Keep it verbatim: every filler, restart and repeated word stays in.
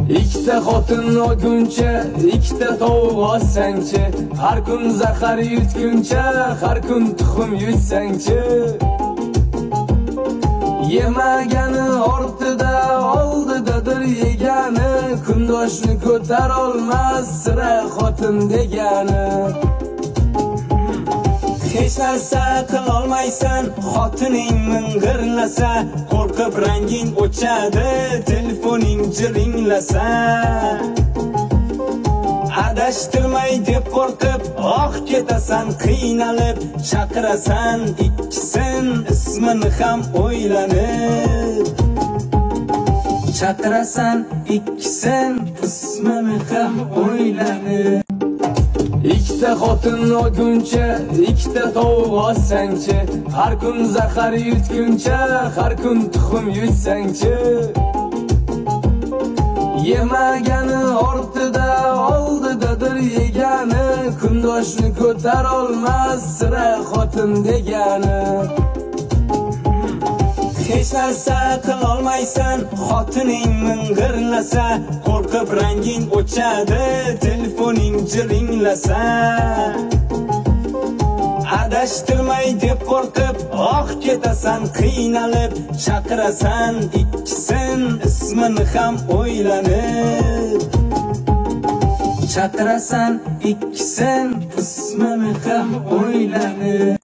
Ikkita xotin olguncha, ikkita tovuq olsangchi, har kun zahar yutguncha, har kun tuxum yutsangchi. Yemagani ortida, oldidadir yegani, kundoshni ko'tar olmas sira xotin degani. Hech narsa qilolmaysan, xotining ming'irlasa, qo'rqib ranging o'chadi, telefoning jiringlasa. Adashtirmay deb qo'rqib, oh ketasan qiynalib, chaqirasan ikkisin ismini ham o'ylanib. Chaqirasan ikkisin ismini ham o'ylanib. Ikkita xotin olguncha, ikkita tovuq olsangchi, har kun zahar yutguncha, har kun tuxum yutsangchi. Yemagani ortida, oldidadir yegani, kundoshni ko'tar olmas sira xotin degani. Hech narsa qilolmaysan, xotining ming'irlasa, qo'rqib ranging o'chadi, telefoning jiringlasa. Adashtirmay deb qo'rqib, oh ketasan qiynalib, chaqirasan ikkisin ismini ham o'ylanib. Chaqirasan ikkisin ismini ham o'ylanib.